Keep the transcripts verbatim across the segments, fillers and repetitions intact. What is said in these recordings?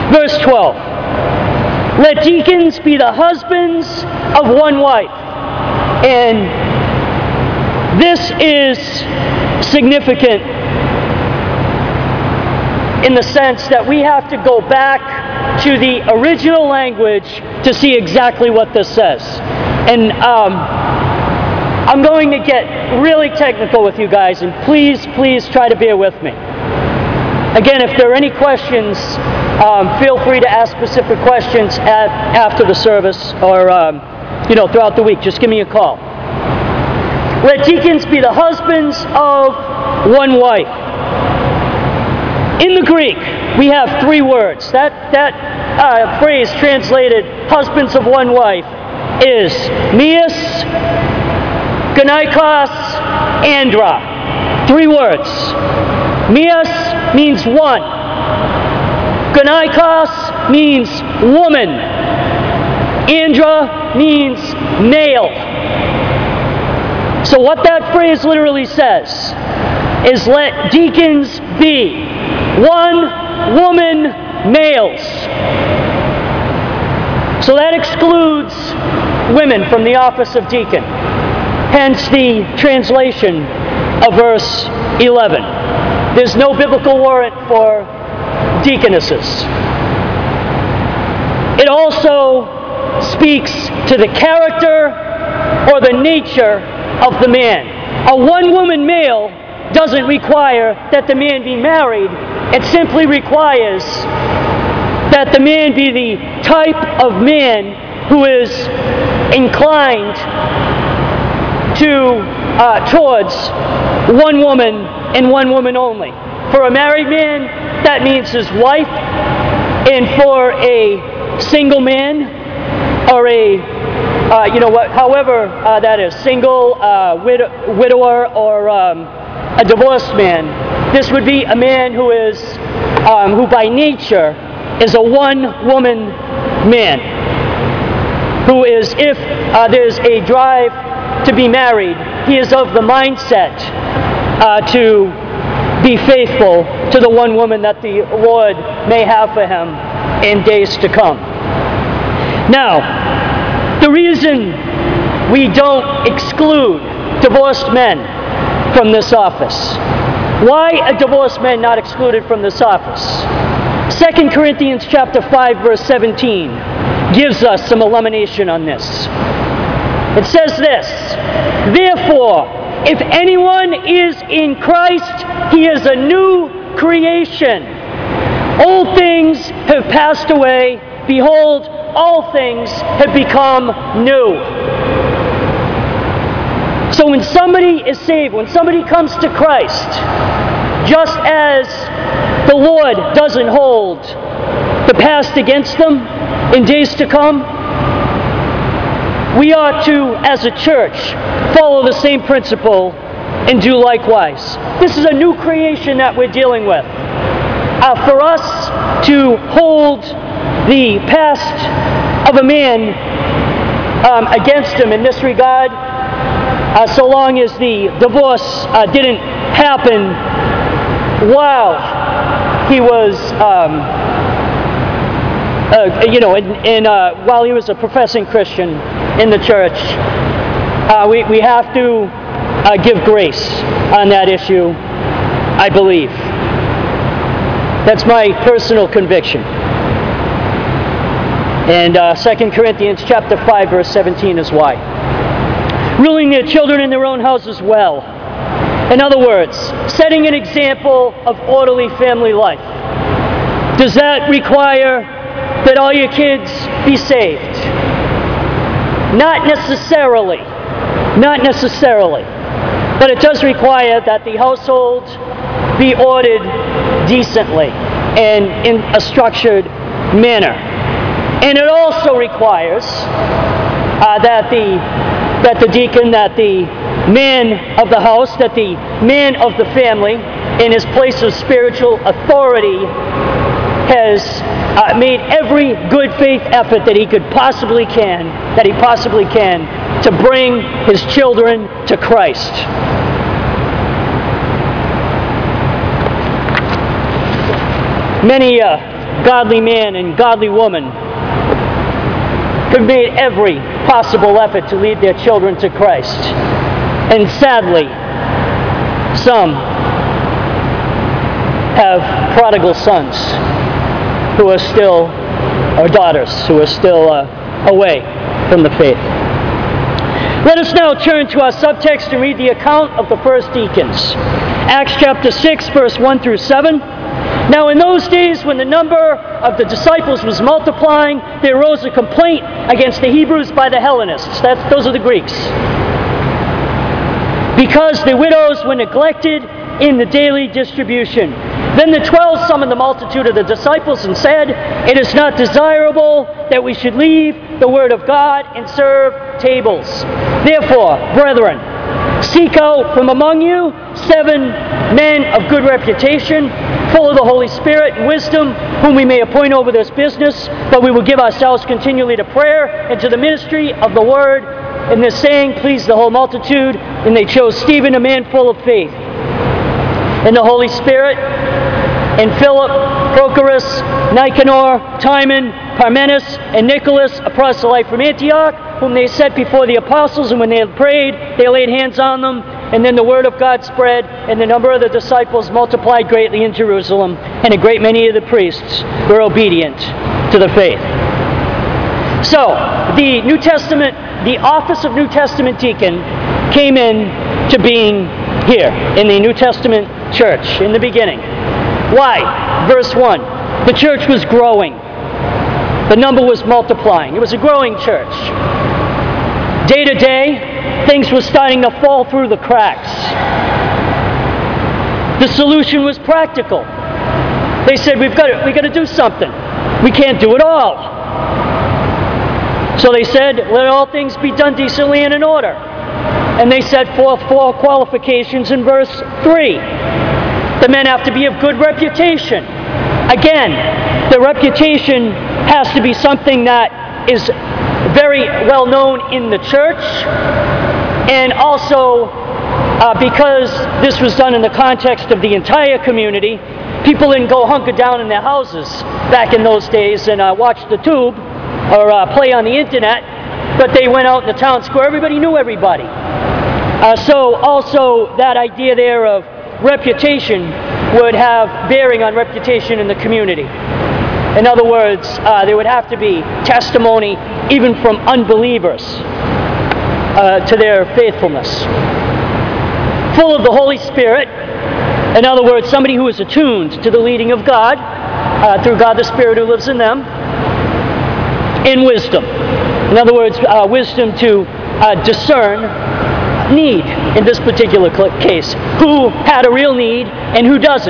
Verse twelve. Let deacons be the husbands of one wife. And this is significant in the sense that we have to go back to the original language to see exactly what this says. And um, I'm going to get really technical with you guys, and please, please try to bear with me. Again, if there are any questions, um, feel free to ask specific questions at, after the service or um, you know, throughout the week. Just give me a call. Let deacons be the husbands of one wife. In the Greek, we have three words. That, that uh, phrase translated husbands of one wife is mias, gynekos, andra. Three words. Mias means one. Gynekos means woman. Andra means male. So what that phrase literally says is let deacons be one woman males. So that excludes women from the office of deacon. Hence the translation of verse eleven. There's no biblical warrant for deaconesses. It also speaks to the character or the nature of the man. A one-woman male doesn't require that the man be married. It simply requires that the man be the type of man who is inclined to uh, towards one woman and one woman only. For a married man, that means his wife, and for a single man or a uh, you know what, however uh, that is, single, uh, wid- widower, or um, a divorced man, this would be a man who is um, who by nature is a one-woman man, who is, if uh, there's a drive to be married, he is of the mindset uh, to be faithful to the one woman that the Lord may have for him in days to come. Now, the reason we don't exclude divorced men from this office. Why are divorced men not excluded from this office? Second Corinthians chapter five verse seventeen gives us some illumination on this. It says this, therefore, if anyone is in Christ, he is a new creation. Old things have passed away. Behold, all things have become new. So when somebody is saved, when somebody comes to Christ, just as the Lord doesn't hold the past against them in days to come, we are to, as a church, follow the same principle and do likewise. This is a new creation that we're dealing with. Uh, for us to hold the past of a man um, against him in this regard, uh, so long as the divorce uh, didn't happen while he was, um, uh, you know, in, in, uh, while he was a professing Christian in the church, uh, we, we have to uh, give grace on that issue, I believe. That's my personal conviction. And uh, Second Corinthians chapter five verse seventeen is why. Ruling their children in their own houses well. In other words, setting an example of orderly family life. Does that require that all your kids be saved? Not necessarily. Not necessarily. But it does require that the household be ordered decently and in a structured manner. And it also requires uh, that the that the deacon, that the man of the house, that the man of the family, in his place of spiritual authority, has uh, made every good faith effort that he could possibly can, that he possibly can, to bring his children to Christ. Many, uh, godly man and godly woman could make every possible effort to lead their children to Christ. And sadly, some have prodigal sons who are still, or daughters who are still uh, away from the faith. Let us now turn to our subtext and read the account of the first deacons. Acts chapter six, verse one through seven. Now in those days, when the number of the disciples was multiplying, there arose a complaint against the Hebrews by the Hellenists. That's, those are the Greeks. Because the widows were neglected in the daily distribution. Then the twelve summoned the multitude of the disciples and said, "It is not desirable that we should leave the word of God and serve tables. Therefore, brethren, seek out from among you seven men of good reputation, full of the Holy Spirit and wisdom, whom we may appoint over this business, but we will give ourselves continually to prayer and to the ministry of the word." And this saying pleased the whole multitude, and they chose Stephen, a man full of faith and the Holy Spirit, and Philip, Prochorus, Nicanor, Timon, Parmenas, and Nicholas, a proselyte from Antioch, whom they set before the apostles, and when they had prayed, they laid hands on them, and then the word of God spread, and the number of the disciples multiplied greatly in Jerusalem, and a great many of the priests were obedient to the faith. So, the New Testament, the office of New Testament deacon came in to being here in the New Testament church in the beginning. Why? Verse one, the church was growing. The number was multiplying. It was a growing church. Day to day, things were starting to fall through the cracks. The solution was practical. They said, we've got to, we've got to do something. We can't do it all. So they said, let all things be done decently and in order. And they set forth four qualifications in verse three. The men have to be of good reputation. Again, the reputation has to be something that is very well known in the church, and also uh, because this was done in the context of the entire community, people didn't go hunker down in their houses back in those days and uh, watch the tube or uh, play on the internet, but they went out in the town square. Everybody knew everybody. Uh, so also that idea there of reputation would have bearing on reputation in the community. In other words, uh, there would have to be testimony even from unbelievers uh, to their faithfulness. Full of the Holy Spirit, in other words, somebody who is attuned to the leading of God uh, through God the Spirit who lives in them, in wisdom. In other words, uh, wisdom to uh, discern need in this particular case. Who had a real need and who doesn't.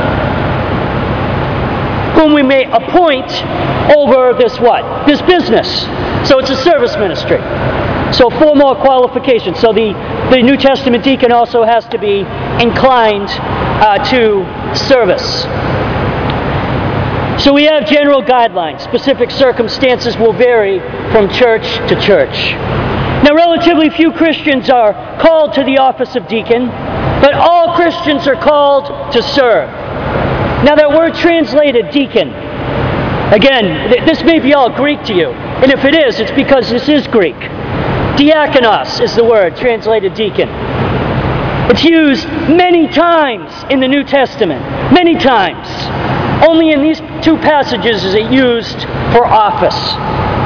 Whom we may appoint over this what? This business. So it's a service ministry. So four more qualifications. So the, the New Testament deacon also has to be inclined uh, to service. So we have general guidelines. Specific circumstances will vary from church to church. Now, relatively few Christians are called to the office of deacon, but all Christians are called to serve. Now, that word translated deacon, again, th- this may be all Greek to you, and if it is, it's because this is Greek. Diakonos is the word translated deacon. It's used many times in the New Testament, many times. Only in these two passages is it used for office.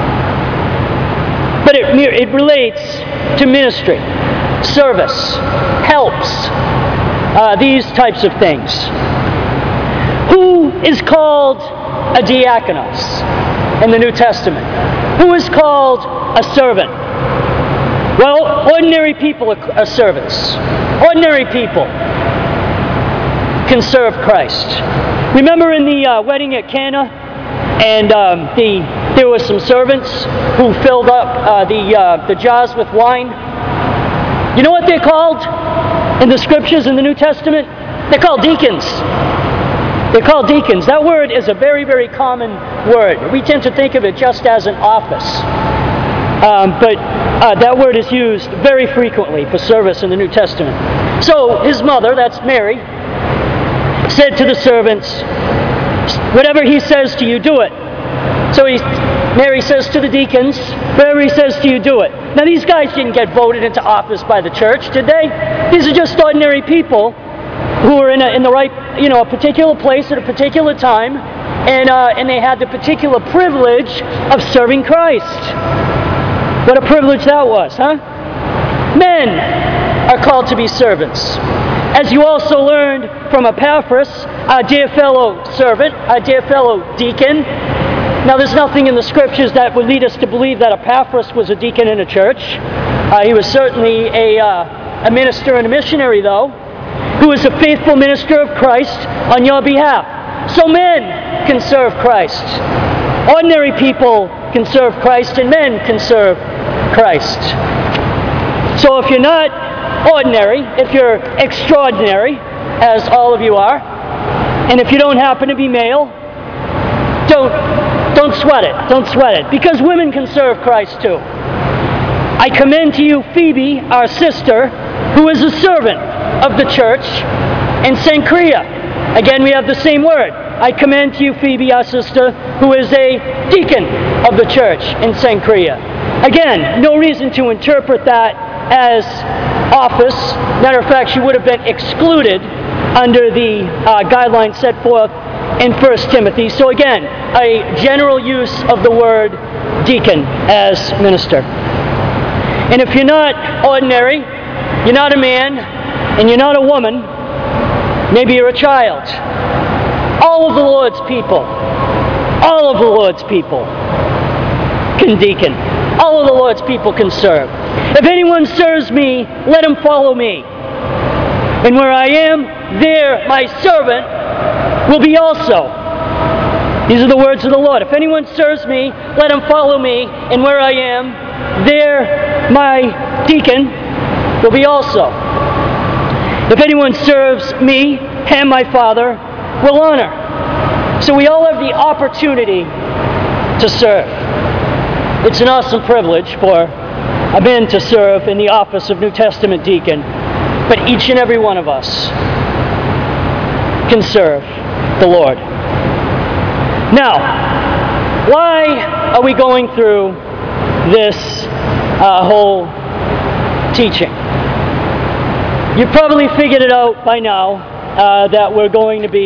But it, it relates to ministry, service, helps, uh, these types of things. Who is called a diakonos in the New Testament? Who is called a servant? Well, ordinary people are servants. Ordinary people can serve Christ. Remember in the uh, wedding at Cana, and um, the there were some servants who filled up uh, the uh, the jars with wine. You know what they're called in the scriptures in the New Testament? They're called deacons. They're called deacons. That word is a very, very common word. We tend to think of it just as an office. Um, but uh, that word is used very frequently for service in the New Testament. So his mother, that's Mary, said to the servants, Whatever he says to you, do it. So he, Mary says to the deacons, whatever he says to you, do it. Now these guys didn't get voted into office by the church, did they? These are just ordinary people who were in, a, in the right, you know, a particular place at a particular time, and, uh, and they had the particular privilege of serving Christ. What a privilege that was, huh? Men are called to be servants. As you also learned from Epaphras, our dear fellow servant, our dear fellow deacon. Now there's nothing in the scriptures that would lead us to believe that Epaphras was a deacon in a church. Uh, he was certainly a, uh, a minister and a missionary, though, who is a faithful minister of Christ on your behalf. So men can serve Christ. Ordinary people can serve Christ, and men can serve Christ. So if you're not ordinary, if you're extraordinary, as all of you are, and if you don't happen to be male, don't, don't sweat it. Don't sweat it. Because women can serve Christ too. I commend to you Phoebe, our sister, who is a servant of the church in Cenchrea. Again, we have the same word. I commend to you Phoebe, our sister, who is a deacon of the church in Cenchrea. Again, no reason to interpret that as office. Matter of fact, she would have been excluded under the uh, guidelines set forth in First Timothy. So again, a general use of the word deacon as minister. And if you're not ordinary, you're not a man, and you're not a woman, maybe you're a child. All of the Lord's people, all of the Lord's people can deacon. All of the Lord's people can serve. If anyone serves me, let him follow me. And where I am, there my servant will be also. These are the words of the Lord. If anyone serves me, let him follow me. And where I am, there my deacon will be also. If anyone serves me, him my Father will honor. So we all have the opportunity to serve. It's an awesome privilege for a man to serve in the office of New Testament deacon, but each and every one of us can serve the Lord. Now, why are we going through this uh, whole teaching? You've probably figured it out by now uh, that we're going to be